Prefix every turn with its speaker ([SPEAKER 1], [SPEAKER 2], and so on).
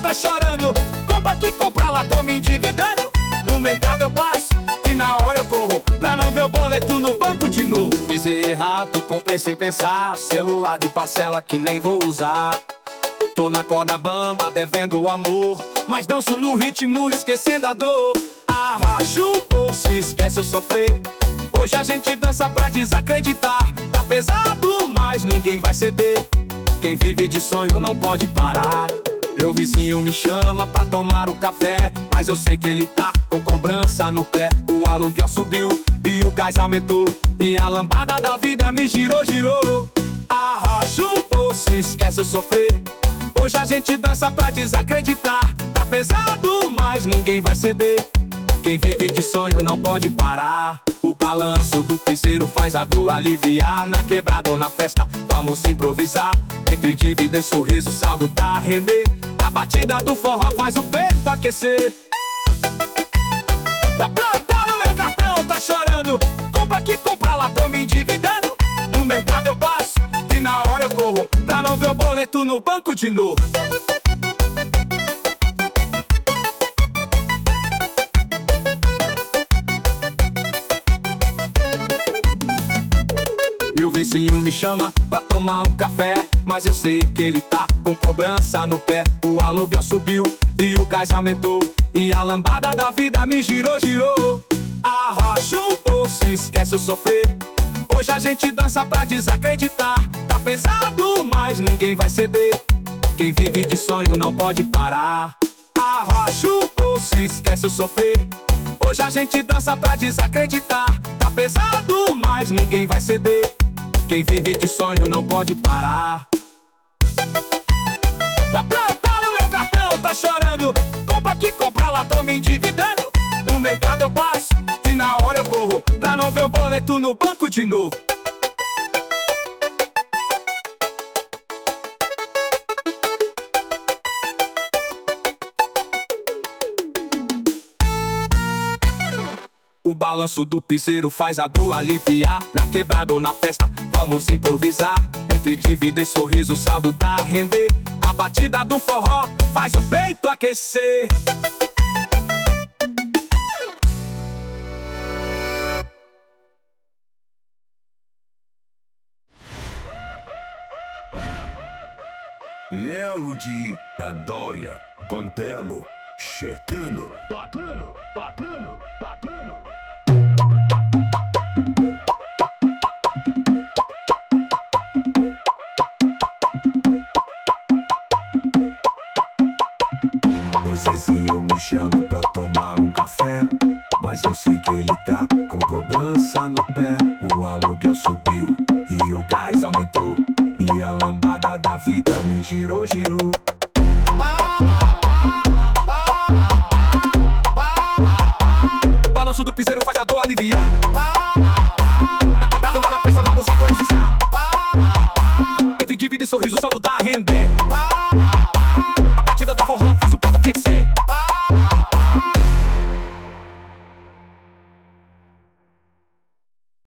[SPEAKER 1] tá chorando. Compra aqui, compra lá, tô me endividando. No mercado eu passo e na hora eu corro pra não ver o boleto no banco de novo. Fiz errado, comprei sem pensar, celular de parcela que nem vou usar. Tô na corda bamba, devendo o amor, mas danço no ritmo, esquecendo a dor. Arracho ou se esquece eu sofrer. Hoje a gente dança pra desacreditar. Tá pesado, mas ninguém vai ceder. Quem vive de sonho não pode parar. Meu vizinho me chama pra tomar o café, mas eu sei que ele tá com cobrança no pé. O aluguel subiu e o gás aumentou, e a lambada da vida me girou, girou. Arracho ou se esquece eu sofrer. Hoje a gente dança pra desacreditar. Tá pesado, mas ninguém vai ceder. Quem vive de sonho não pode parar. O balanço do piseiro faz a dor aliviar. Na quebrada ou na festa, vamos improvisar. Entre dívida e sorriso, saldo tá render. A batida do forró faz o peito aquecer. Tá plantado, meu cartão tá chorando. Compra aqui, compra lá, tô me endividando. No mercado eu passo e na hora eu corro pra não ver o boleto no banco de novo. E o vizinho me chama pra tomar um café, mas eu sei que ele tá com cobrança no pé. O aluguel subiu e o gás aumentou, e a lambada da vida me girou, girou. Arracho ou se esquece eu sofrer. Hoje a gente dança pra desacreditar. Tá pesado, mas ninguém vai ceder. Quem vive de sonho não pode parar. Arracho ou se esquece eu sofrer. Hoje a gente dança pra desacreditar. Tá pesado, mas ninguém vai ceder. Quem vive de sonho não pode parar. Tá plantado, meu cartão tá chorando. Compra aqui, compra lá, tô me endividando. No mercado eu passo e na hora eu corro pra não ver o boleto no banco de novo. O balanço do piseiro faz a dor aliviar. Na quebrada ou na festa, vamos improvisar. Entre dívida e sorriso, o saldo tá a render. A batida do forró faz o peito aquecer.
[SPEAKER 2] Melody, Adória, Pantelo, Chetano,
[SPEAKER 1] Bacana, bacana, bacana.
[SPEAKER 2] O vizinho me chama pra tomar um café, mas eu sei que ele tá com cobrança no pé. O aluguel subiu e o gás aumentou, e a lambada da vida me girou, girou.
[SPEAKER 1] O balanço do piseiro faz a dor aliviar. Na quebrada ou na festa, vamos improvisar. Entre dívida e sorriso, o saldo tá a render.